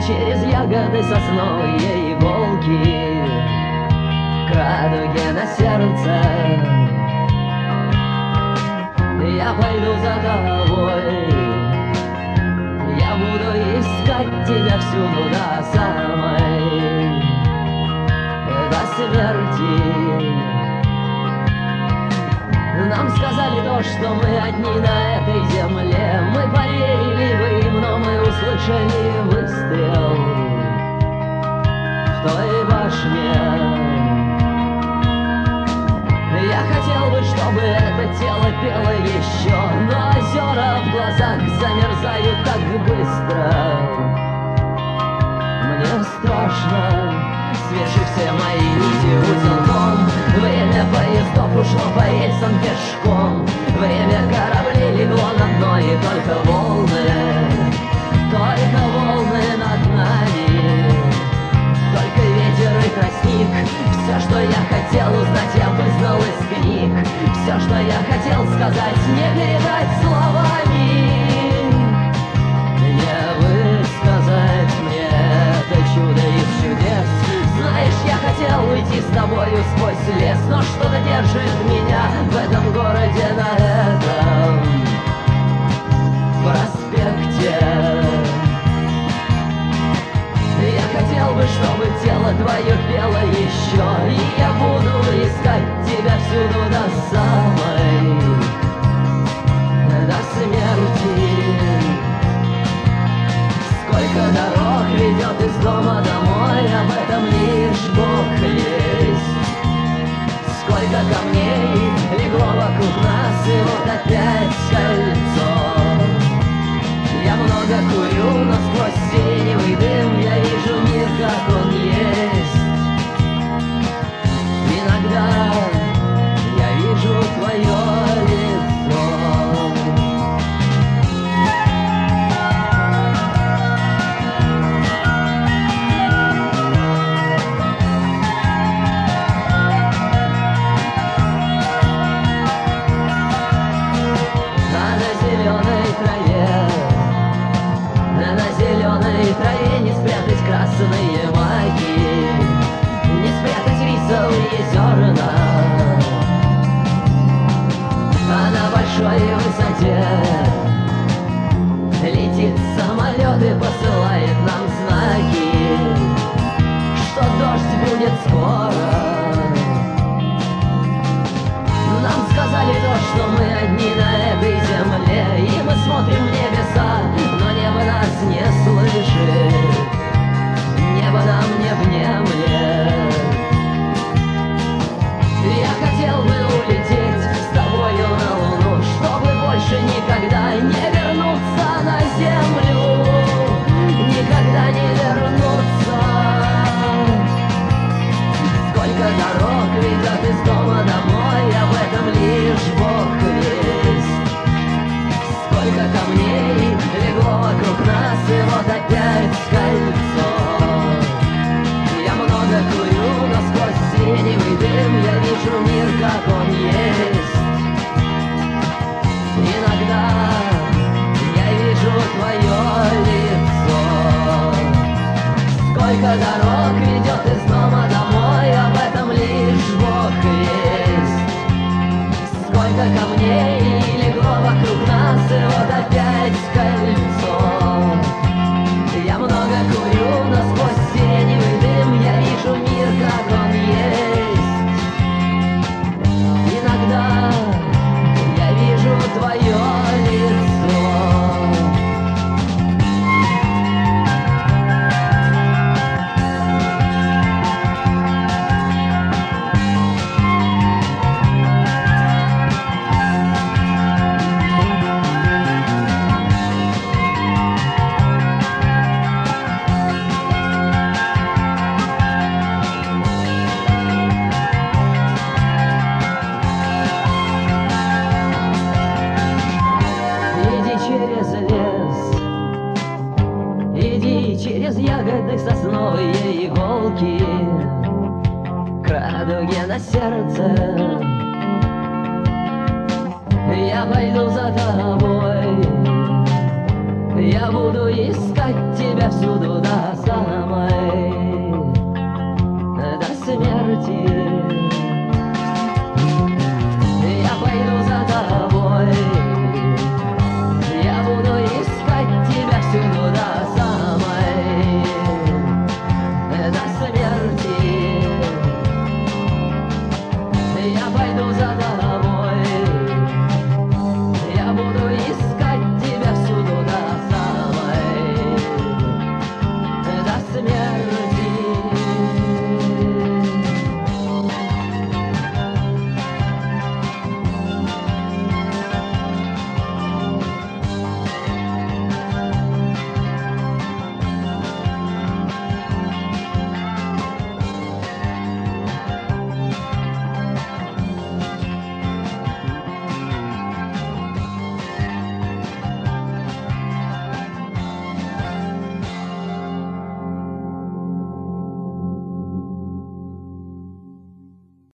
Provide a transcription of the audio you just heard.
через ягоды сосновые иголки к радуге на сердце. Я пойду за тобой, я буду искать тебя всюду до самой, до смерти. Нам сказали то, что мы одни на этой земле. Мы поверили бы им, но мы услышали выстрел в той башне. Я хотел бы, чтобы это тело пело еще, но озера в глазах замерзают так быстро. Мне страшно, свяжи все мои нити узелком. Время поездов ушло по рельсам пешком. Время кораблей легло на дно, и только волны над нами. Только ветер и тростник. Все, что я хотел узнать, я вызнал из книг. Все, что я хотел сказать, не передать словами. Не высказать мне это чудо из чудес. Знаешь, я хотел уйти с тобою сквозь лес, но что-то держит меня в этом городе, на этом проспекте. Я хотел бы, чтобы тело твое пело еще, и я буду искать тебя всюду до самой, до смерти. Сколько дорог ведет из дома домой, об этом лишь Бог есть. Сколько камней легло вокруг нас, и вот опять кольцо. Я много курю, но сквозь сиреневый дым я вижу мир, как он есть. Иногда я вижу твое лицо. Траве не спрятать красные маки, не спрятать рисовые зерна. А на большой высоте летит самолет и посылает нам знаки, что дождь будет скоро. Нам сказали то, что мы одни на этой земле, и мы смотрим в небеса, но небо нас не слышит, небо нам не внемлет. Я хотел бы улететь с тобою на луну, чтобы больше никогда не вернуться на землю, никогда не вернуться. Сколько дорог ведет из дома домой, об этом лишь Бог весть. Сколько камней легло вокруг нас, и вот опять кольцо. Я много курю, но сквозь сиреневый дым я вижу мир, как он есть. Иногда я вижу твое лицо. Сколько дорог ведет из дома домой, об этом лишь Бог весть. Сколько камней легло вокруг нас, и вот опять кольцо. Я много курю, но сквозь сиреневый дым я вижу мир, как он есть. Иногда я вижу твое лицо. Через ягоды сосновые иголки к радуге на сердце. Я пойду за тобой, Я буду искать тебя всюду до самой, до смерти.